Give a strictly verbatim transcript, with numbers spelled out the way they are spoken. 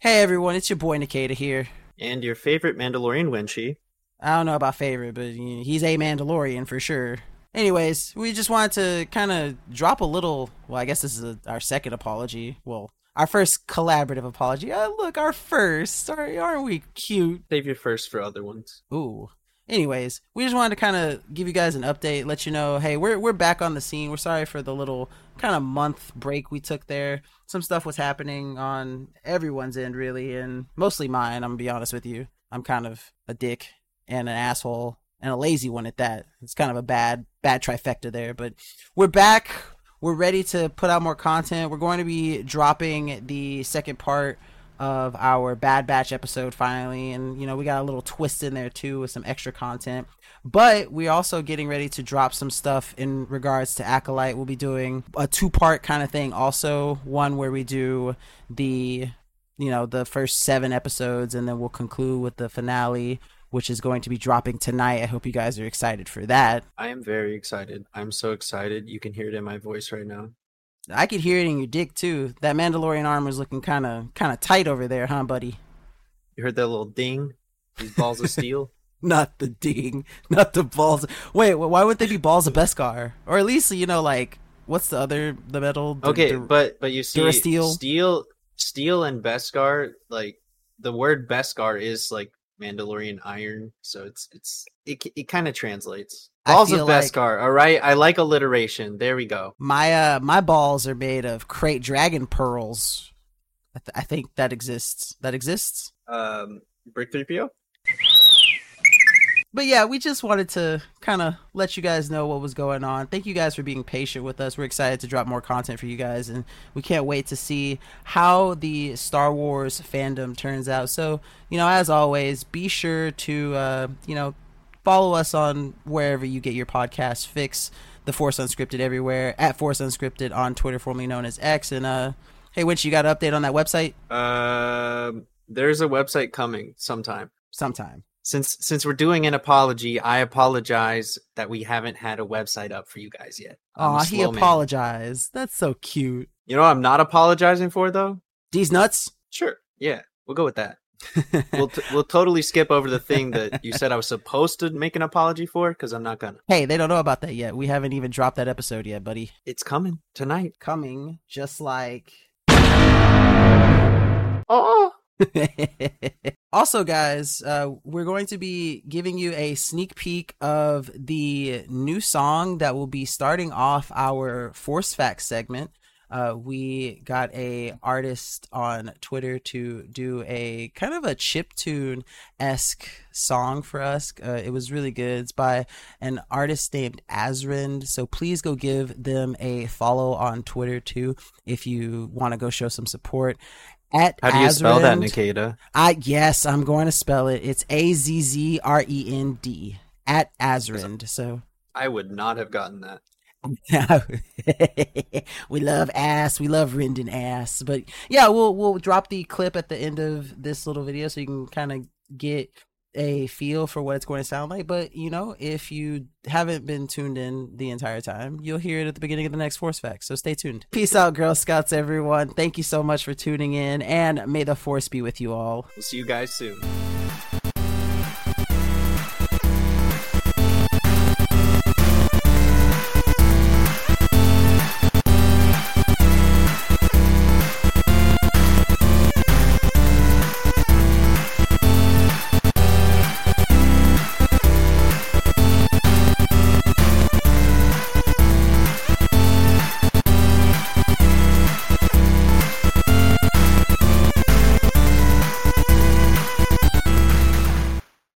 Hey everyone, it's your boy Nikita here. And your favorite Mandalorian Wenchi. I don't know about favorite, but you know, he's a Mandalorian for sure. Anyways, we just wanted to kind of drop a little. Well, I guess this is a, our second apology. Well, our first collaborative apology. Uh, look, our first. Sorry, aren't we cute? Save your first for other ones. Ooh. Anyways, we just wanted to kind of give you guys an update, let you know, hey, we're we're back on the scene. We're sorry for the little kind of month break we took there. Some stuff was happening on everyone's end, really, and mostly mine. I'm gonna be honest with you. I'm kind of a dick and an asshole and a lazy one at that. It's kind of a bad bad trifecta there, but we're back. We're ready to put out more content. We're going to be dropping the second part of our Bad Batch episode finally, and you know, we got a little twist in there too with some extra content, but we're also getting ready to drop some stuff in regards to Acolyte. We'll be doing a two-part kind of thing, also one where we do the you know the first seven episodes, and then we'll conclude with the finale, which is going to be dropping tonight. I hope you guys are excited for that. I am very excited. I'm so excited. You can hear it in my voice right now. I could hear it in your dick too. That Mandalorian armor's looking kind of kind of tight over there, huh, buddy? You heard that little ding? These balls of steel? Not the ding, not the balls. Wait, why would they be balls of Beskar? Or at least, you know, like, what's the other, the metal? The, okay, the, but but you see, Durasteel? steel, steel and Beskar, like the word Beskar is like Mandalorian iron, so it's it's it it kind of translates. Balls of Beskar, like, all right. I like alliteration. There we go. My uh, my balls are made of Krayt Dragon pearls. I, th- I think that exists. That exists. Um, Brick three P O. But yeah, we just wanted to kind of let you guys know what was going on. Thank you guys for being patient with us. We're excited to drop more content for you guys, and we can't wait to see how the Star Wars fandom turns out. So, you know, as always, be sure to, uh, you know, follow us on wherever you get your podcast fix. The Force Unscripted everywhere. At Force Unscripted on Twitter, formerly known as X. And, uh, hey, Winch, you got an update on that website? Um, uh, there's a website coming sometime. Sometime. Since since we're doing an apology, I apologize that we haven't had a website up for you guys yet. Aw, he apologized. That's so cute. You know what I'm not apologizing for, though? These nuts? Sure. Yeah, we'll go with that. we'll t- we'll totally skip over the thing that you said I was supposed to make an apology for, because I'm not gonna. Hey, they don't know about that yet. We haven't even dropped that episode yet, buddy. It's coming tonight. Coming, just like. Oh. Also, guys, uh, we're going to be giving you a sneak peek of the new song that will be starting off our Force Facts segment. Uh, we got a artist on Twitter to do a kind of a chiptune-esque song for us. Uh, it was really good. It's by an artist named Azrind. So please go give them a follow on Twitter too if you want to go show some support. At How do you Azrind, spell that, Nikita? I yes, I'm going to spell it. It's A Z Z R E N D. At Azrind. So I would not have gotten that. We love ass. We love Rendon ass. But yeah, we'll we'll drop the clip at the end of this little video so you can kind of get a feel for what it's going to sound like. But you know, if you haven't been tuned in the entire time, you'll hear it at the beginning of the next Force Facts. So stay tuned. Peace out, Girl Scouts, everyone. Thank you so much for tuning in, and may the Force be with you all. We'll see you guys soon.